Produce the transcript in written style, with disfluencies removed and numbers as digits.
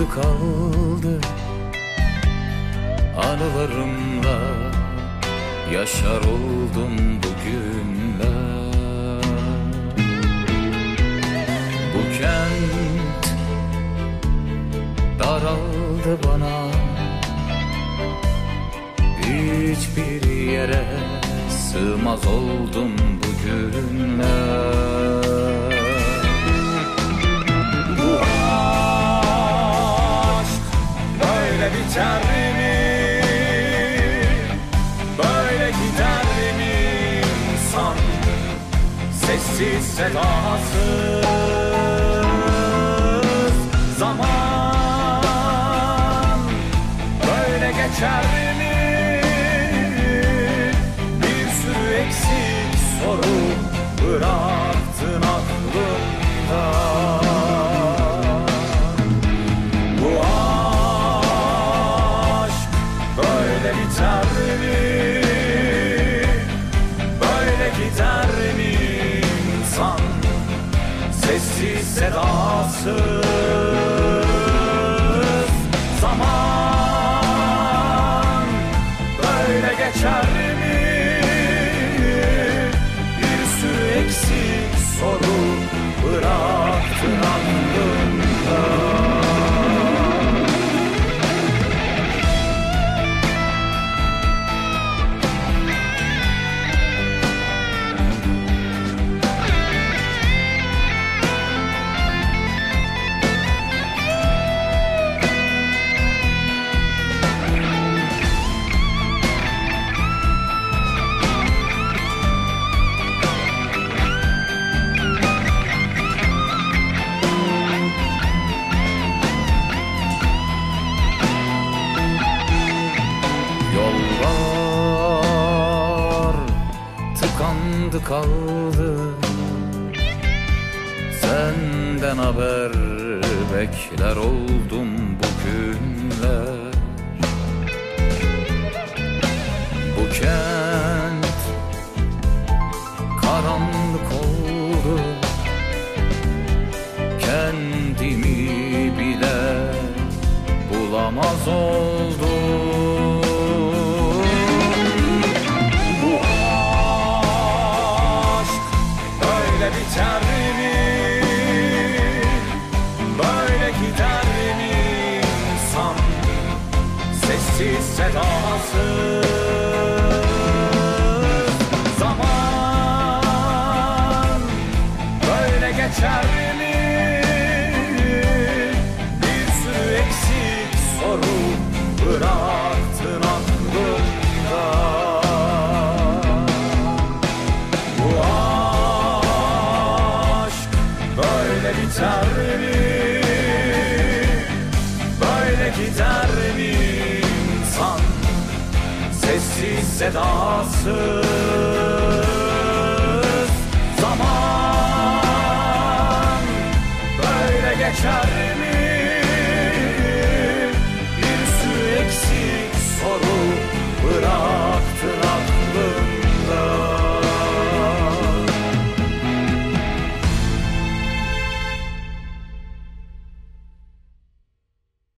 kaldı anılarımla, yaşar oldum bugünler. Bu kent daraldı bana, hiçbir yere sığmaz oldum bugünler. Bu aşk böyle biter mi? Böyle gider mi insan? Sessiz sedasız zaman böyle geçer mi? Bir sürü eksik soru bıraktın aklımda. Bu aşk böyle biter mi? Böyle gider mi insan? Sessiz sedasız zaman böyle geçer mi? Bir sürü eksik soru bıraktın aklımda. Yollar tıkandı kaldı, senden haber bekler oldum bugünler. Bu kent karanlık oldu, kendimi bile bulamaz oldum. Biter mi? Böyle gider mi insan? Sessiz sedasız zaman böyle geçer mi? Bir sürü eksik soru bıraktın aklımda. Biter mi? Böyle gider mi insan? Sessiz sedasız